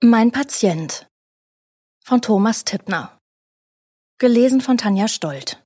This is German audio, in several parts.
Mein Patient von Thomas Tippner. Gelesen von Tanja Stolt.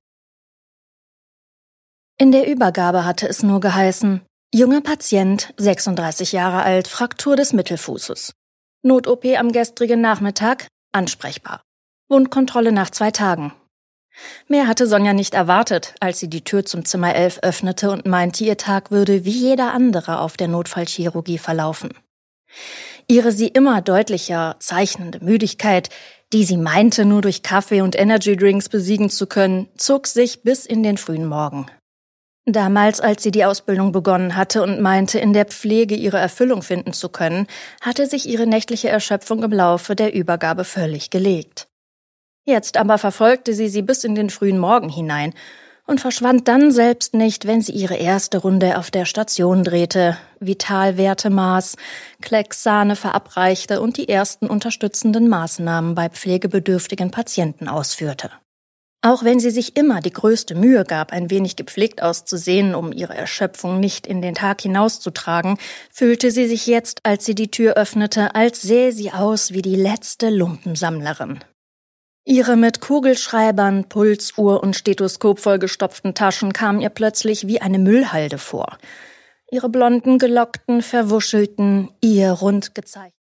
In der Übergabe hatte es nur geheißen: junger Patient, 36 Jahre alt, Fraktur des Mittelfußes. Not-OP am gestrigen Nachmittag, ansprechbar. Wundkontrolle nach 2 Tagen. Mehr hatte Sonja nicht erwartet, als sie die Tür zum Zimmer 11 öffnete und meinte, ihr Tag würde wie jeder andere auf der Notfallchirurgie verlaufen. Ihre sie immer deutlicher zeichnende Müdigkeit, die sie meinte, nur durch Kaffee und Energydrinks besiegen zu können, zog sich bis in den frühen Morgen. Damals, als sie die Ausbildung begonnen hatte und meinte, in der Pflege ihre Erfüllung finden zu können, hatte sich ihre nächtliche Erschöpfung im Laufe der Übergabe völlig gelegt. Jetzt aber verfolgte sie bis in den frühen Morgen hinein und verschwand dann selbst nicht, wenn sie ihre erste Runde auf der Station drehte, Vitalwerte maß, Klecksahne verabreichte und die ersten unterstützenden Maßnahmen bei pflegebedürftigen Patienten ausführte. Auch wenn sie sich immer die größte Mühe gab, ein wenig gepflegt auszusehen, um ihre Erschöpfung nicht in den Tag hinauszutragen, fühlte sie sich jetzt, als sie die Tür öffnete, als sähe sie aus wie die letzte Lumpensammlerin. Ihre mit Kugelschreibern, Pulsuhr und Stethoskop vollgestopften Taschen kamen ihr plötzlich wie eine Müllhalde vor. Ihre blonden, gelockten, verwuschelten, ihr rund gezeichneten